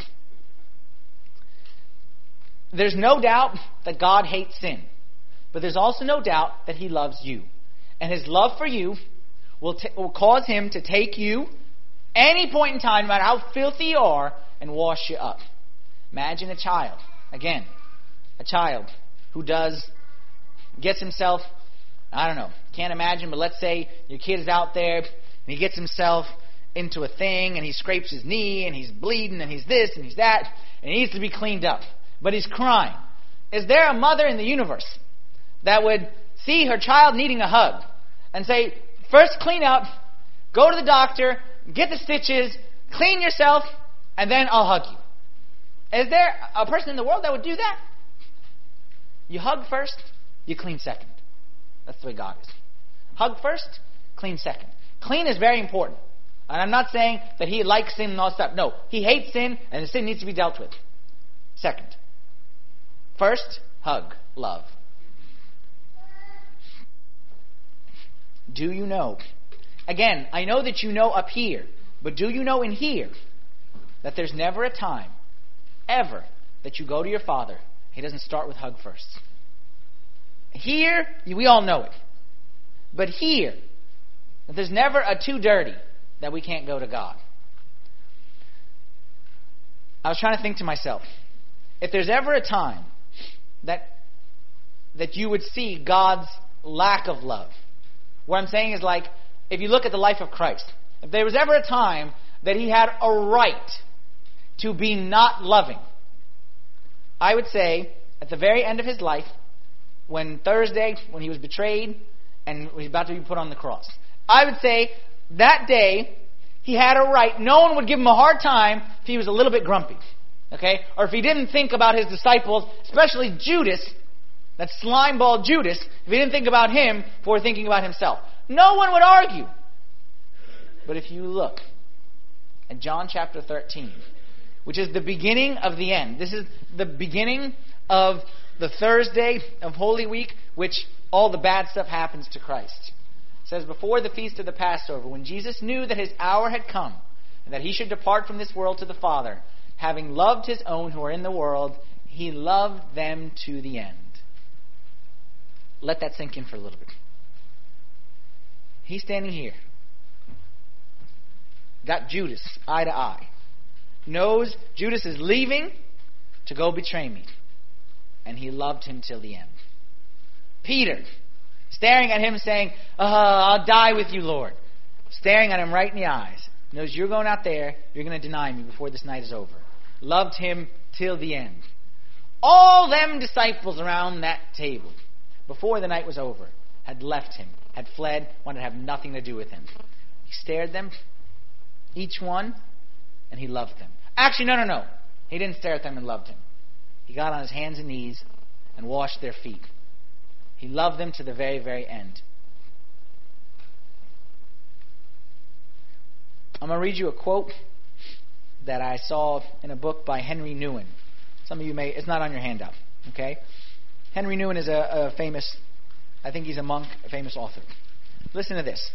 There's no doubt that God hates sin. But there's also no doubt that he loves you. And his love for you will cause him to take you any point in time, no matter how filthy you are, and wash you up. Imagine a child. Again, a child who gets himself, I don't know, can't imagine, but let's say your kid is out there and he gets himself into a thing and he scrapes his knee and he's bleeding and he's this and he's that and he needs to be cleaned up. But he's crying. Is there a mother in the universe that would see her child needing a hug and say, first clean up, go to the doctor, get the stitches, clean yourself, and then I'll hug you? Is there a person in the world that would do that? You hug first, you clean second. That's the way God is. Hug first, clean second. Clean is very important. And I'm not saying that he likes sin and all that stuff. No, he hates sin and the sin needs to be dealt with. Second. First, hug, love. Do you know? Again, I know that you know up here, but do you know in here that there's never a time, ever, that you go to your Father, he doesn't start with hug first. Here, we all know it. But here, that there's never a too dirty that we can't go to God. I was trying to think to myself, if there's ever a time that you would see God's lack of love, what I'm saying is if you look at the life of Christ, if there was ever a time that he had a right to be not loving, I would say at the very end of his life, when he was betrayed and was about to be put on the cross, I would say that day he had a right. No one would give him a hard time if he was a little bit grumpy. Okay? Or if he didn't think about his disciples, especially Judas, that slimeball Judas, if he didn't think about him before thinking about himself. No one would argue. But if you look at John chapter 13, which is the beginning of the end. This is the beginning of the Thursday of Holy Week, which all the bad stuff happens to Christ. It says, before the feast of the Passover, when Jesus knew that his hour had come, and that he should depart from this world to the Father, having loved his own who are in the world, he loved them to the end. Let that sink in for a little bit. He's standing here. Got Judas eye to eye. Knows Judas is leaving to go betray me. And he loved him till the end. Peter, staring at him saying, I'll die with you, Lord. Staring at him right in the eyes. Knows you're going out there, you're going to deny me before this night is over. Loved him till the end. All them disciples around that table, before the night was over, had left him, had fled, wanted to have nothing to do with him. He stared them, each one, and he loved them. Actually, no. He didn't stare at them and loved him. He got on his hands and knees and washed their feet. He loved them to the very, very end. I'm going to read you a quote that I saw in a book by Henry Nouwen. Some of you may, it's not on your handout, okay? Henry Nouwen is a famous, I think he's a monk, a famous author. Listen to this.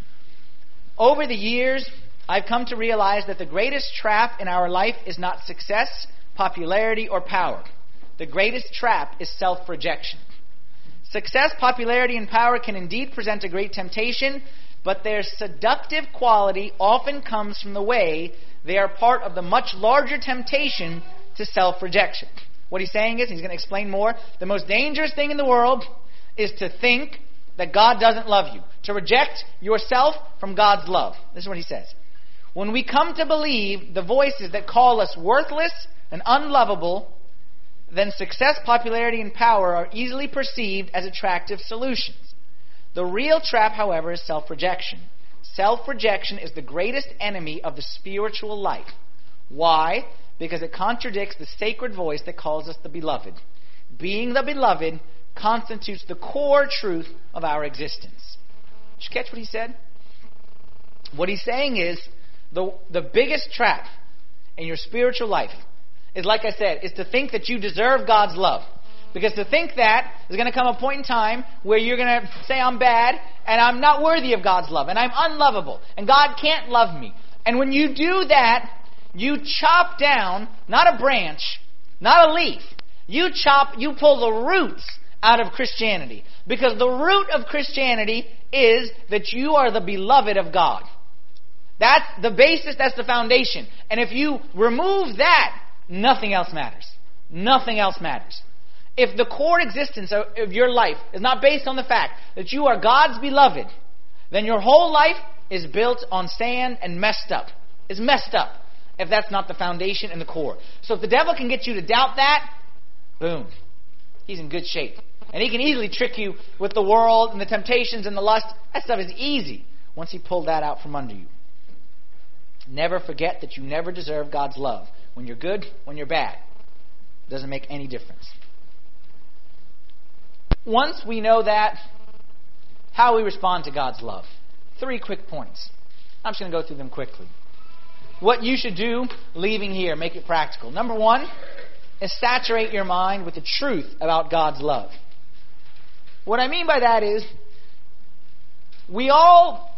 Over the years, I've come to realize that the greatest trap in our life is not success, popularity, or power. The greatest trap is self-rejection. Success, popularity, and power can indeed present a great temptation, but their seductive quality often comes from the way they are part of the much larger temptation to self-rejection. What he's saying is, he's going to explain more, the most dangerous thing in the world is to think that God doesn't love you. To reject yourself from God's love. This is what he says. When we come to believe the voices that call us worthless and unlovable, then success, popularity, and power are easily perceived as attractive solutions. The real trap, however, is self-rejection. Self-rejection is the greatest enemy of the spiritual life. Why? Because it contradicts the sacred voice that calls us the beloved. Being the beloved constitutes the core truth of our existence. Did you catch what he said? What he's saying is, the biggest trap in your spiritual life is, like I said, is to think that you deserve God's love. Because to think that is going to come a point in time where you're going to say, I'm bad, and I'm not worthy of God's love, and I'm unlovable, and God can't love me. And when you do that, you chop down, not a branch, not a leaf, you pull the roots out of Christianity. Because the root of Christianity is that you are the beloved of God. That's the basis, that's the foundation. And if you remove that, nothing else matters. Nothing else matters. If the core existence of your life is not based on the fact that you are God's beloved, then your whole life is built on sand and messed up. It's messed up if that's not the foundation and the core. So if the devil can get you to doubt that, boom, he's in good shape. And he can easily trick you with the world and the temptations and the lust. That stuff is easy once he pulled that out from under you. Never forget that you never deserve God's love. When you're good, when you're bad. It doesn't make any difference. Once we know that, how we respond to God's love. 3 quick points. I'm just going to go through them quickly. What you should do leaving here, make it practical. Number 1 is saturate your mind with the truth about God's love. What I mean by that is, we all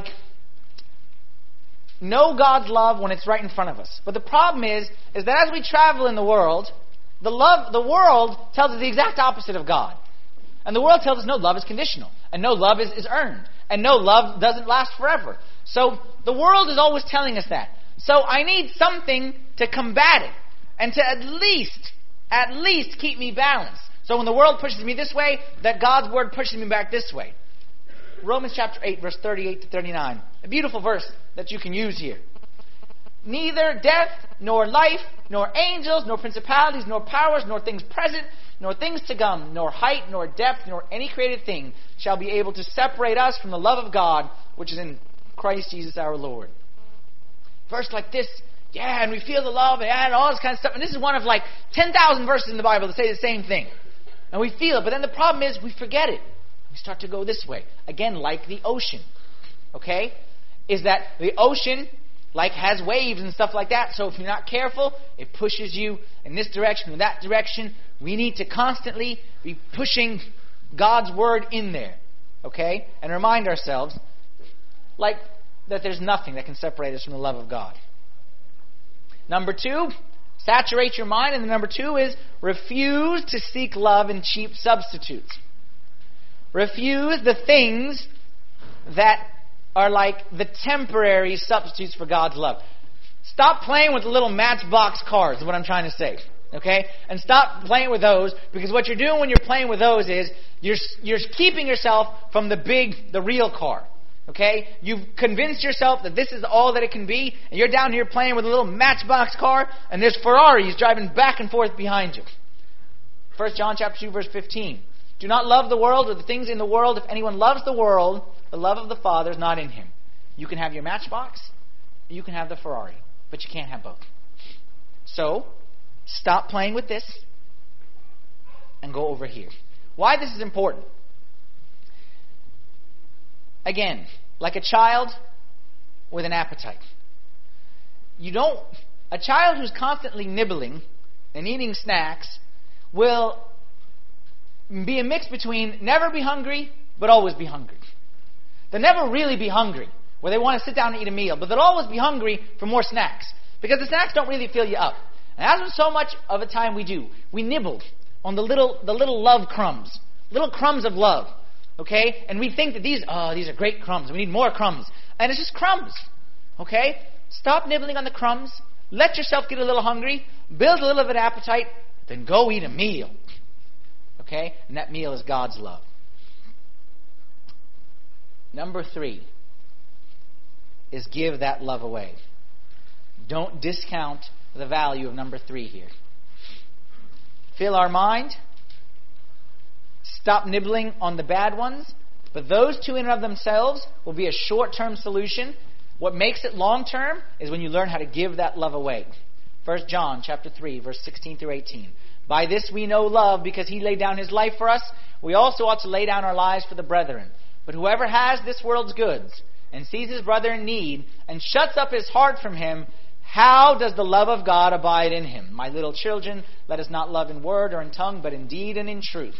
know God's love when it's right in front of us. But the problem is that as we travel in the world world tells us the exact opposite of God. And the world tells us no, love is conditional. And no, love is earned. And no, love doesn't last forever. So the world is always telling us that. So I need something to combat it. And to at least keep me balanced. So when the world pushes me this way, that God's word pushes me back this way. Romans chapter 8, verse 38 to 39. A beautiful verse that you can use here. Neither death, nor life, nor angels, nor principalities, nor powers, nor things present, nor things to come, nor height, nor depth, nor any created thing shall be able to separate us from the love of God, which is in Christ Jesus our Lord. Verse like this Yeah, and we feel the love, and all this kind of stuff. And this is one of like 10,000 verses in the Bible that say the same thing. And we feel it. But then the problem is we forget it. We start to go this way. Again, like the ocean. Okay? Is that the ocean like has waves and stuff like that. So if you're not careful, it pushes you in this direction or that direction. We need to constantly be pushing God's word in there. Okay? And remind ourselves like that there's nothing that can separate us from the love of God. Number 2, saturate your mind. And the number 2 is refuse to seek love in cheap substitutes. Refuse the things that are like the temporary substitutes for God's love. Stop playing with the little Matchbox cars, is what I'm trying to say. Okay? And stop playing with those, because what you're doing when you're playing with those is you're keeping yourself from the real car. Okay? You've convinced yourself that this is all that it can be, and you're down here playing with a little Matchbox car, and there's Ferraris driving back and forth behind you. 1 John chapter 2, verse 15. Do not love the world or the things in the world. If anyone loves the world, the love of the Father is not in him. You can have your Matchbox, or you can have the Ferrari, but you can't have both. So, stop playing with this and go over here. Why this is important? Again, like a child with an appetite. A child who's constantly nibbling and eating snacks will be a mix between never be hungry, but always be hungry. They'll never really be hungry, where they want to sit down and eat a meal, but they'll always be hungry for more snacks, because the snacks don't really fill you up. And that's what so much of the time we do. We nibble on the little love crumbs, little crumbs of love. Okay? And we think that these are great crumbs. We need more crumbs. And it's just crumbs. Okay? Stop nibbling on the crumbs. Let yourself get a little hungry. Build a little bit of appetite. Then go eat a meal. Okay? And that meal is God's love. Number 3 is give that love away. Don't discount the value of number 3 here. Fill our mind. Stop nibbling on the bad ones. But those two in and of themselves will be a short-term solution. What makes it long-term is when you learn how to give that love away. 1 John chapter 3, verse 16 through 18. By this we know love, because he laid down his life for us. We also ought to lay down our lives for the brethren. But whoever has this world's goods and sees his brother in need and shuts up his heart from him, how does the love of God abide in him? My little children, let us not love in word or in tongue, but in deed and in truth.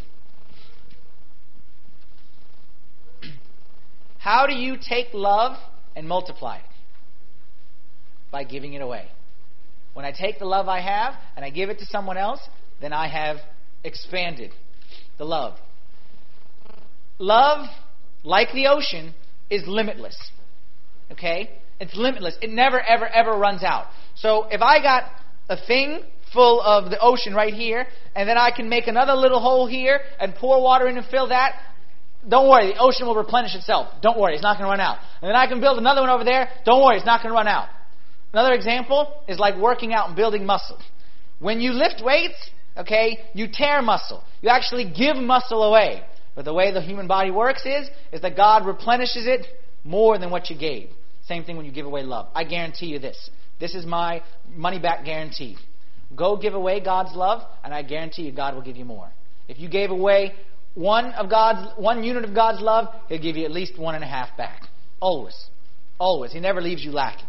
How do you take love and multiply it? By giving it away. When I take the love I have and I give it to someone else, then I have expanded the love. Love, like the ocean, is limitless. Okay? It's limitless. It never, ever, ever runs out. So if I got a thing full of the ocean right here, and then I can make another little hole here and pour water in and fill that, don't worry, the ocean will replenish itself. Don't worry, it's not going to run out. And then I can build another one over there. Don't worry, it's not going to run out. Another example is like working out and building muscle. When you lift weights, okay, you tear muscle. You actually give muscle away. But the way the human body works is that God replenishes it more than what you gave. Same thing when you give away love. I guarantee you this. This is my money-back guarantee. Go give away God's love, and I guarantee you God will give you more. If you gave away one unit of God's love, He'll give you at least 1.5 back. Always. Always. He never leaves you lacking.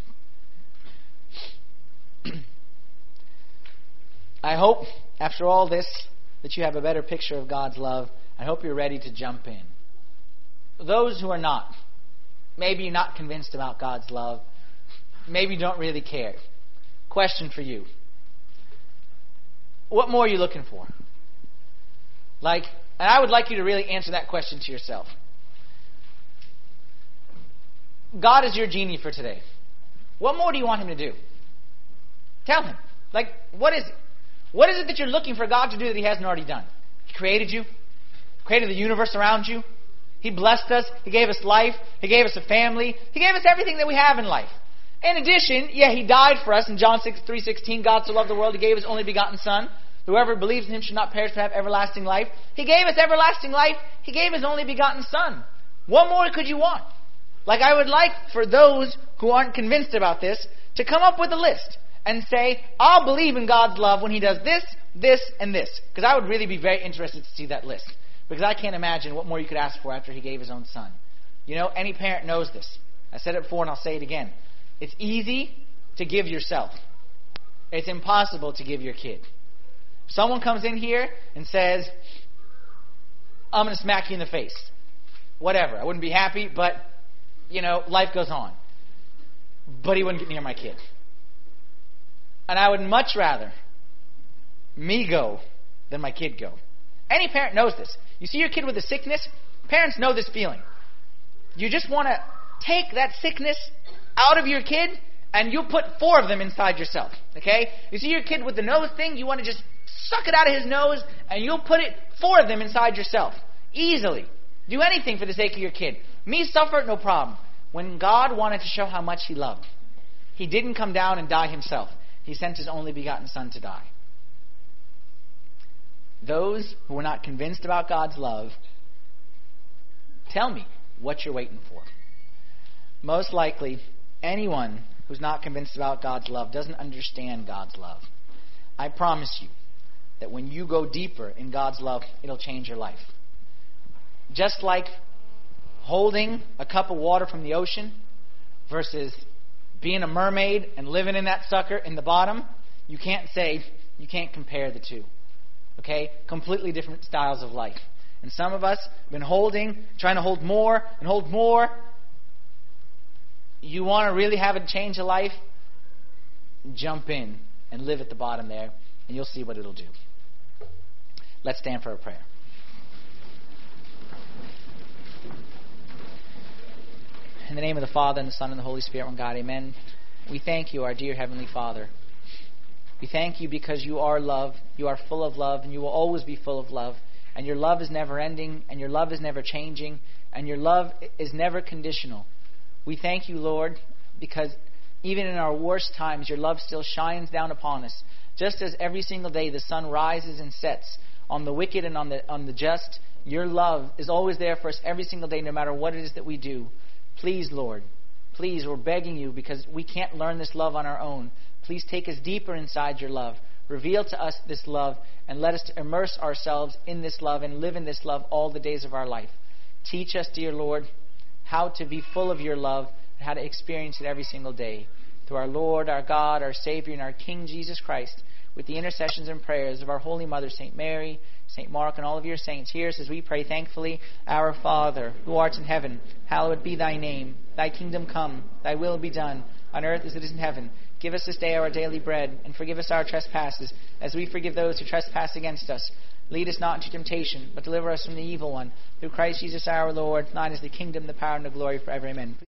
I hope, after all this, that you have a better picture of God's love. I hope you're ready to jump in. Those who are not, maybe you're not convinced about God's love. Maybe you don't really care. Question for you. What more are you looking for? And I would like you to really answer that question to yourself. God is your genie for today. What more do you want Him to do? Tell Him. What is it? What is it that you're looking for God to do that He hasn't already done? He created you. Created the universe around you. He blessed us. He gave us life. He gave us a family. He gave us everything that we have in life. In addition, He died for us. In John 3:16, God so loved the world, He gave His only begotten Son. Whoever believes in Him should not perish but have everlasting life. He gave us everlasting life. He gave His only begotten Son. What more could you want? Like, I would like for those who aren't convinced about this to come up with a list and say, I'll believe in God's love when He does this, this, and this. Because I would really be very interested to see that list. Because I can't imagine what more you could ask for after He gave His own Son. You know, any parent knows this. I said it before and I'll say it again. It's easy to give yourself. It's impossible to give your kid. If someone comes in here and says, I'm going to smack you in the face. Whatever. I wouldn't be happy, but, you know, life goes on. But he wouldn't get near my kid. And I would much rather me go than my kid go. Any parent knows this. You see your kid with a sickness, parents know this feeling. You just want to take that sickness out of your kid and you put 4 of them inside yourself. Okay? You see your kid with the nose thing, you want to just suck it out of his nose and you'll put 4 of them inside yourself. Easily. Do anything for the sake of your kid. Me suffer, no problem. When God wanted to show how much He loved, He didn't come down and die Himself. He sent His only begotten Son to die. Those who are not convinced about God's love, tell me what you're waiting for. Most likely, anyone who's not convinced about God's love doesn't understand God's love. I promise you that when you go deeper in God's love, it'll change your life. Just like holding a cup of water from the ocean versus being a mermaid and living in that sucker in the bottom, you can't compare the two. Okay? Completely different styles of life. And some of us have been trying to hold more and hold more. You want to really have a change of life? Jump in and live at the bottom there, and you'll see what it'll do. Let's stand for a prayer. In the name of the Father, and the Son, and the Holy Spirit, one God, amen. We thank you, our dear Heavenly Father. We thank you because you are love, you are full of love, and you will always be full of love. And your love is never ending, and your love is never changing, and your love is never conditional. We thank you, Lord, because even in our worst times, your love still shines down upon us. Just as every single day the sun rises and sets on the wicked and on the just, your love is always there for us every single day, no matter what it is that we do. Please, Lord, please, we're begging you because we can't learn this love on our own. Please take us deeper inside your love. Reveal to us this love and let us immerse ourselves in this love and live in this love all the days of our life. Teach us, dear Lord, how to be full of your love and how to experience it every single day. Through our Lord, our God, our Savior, and our King Jesus Christ, with the intercessions and prayers of our Holy Mother, St. Mary, St. Mark, and all of your saints, hear us as we pray thankfully. Our Father, who art in heaven, hallowed be thy name. Thy kingdom come, thy will be done, on earth as it is in heaven. Give us this day our daily bread, and forgive us our trespasses, as we forgive those who trespass against us. Lead us not into temptation, but deliver us from the evil one. Through Christ Jesus our Lord, thine is the kingdom, the power, and the glory forever. Amen.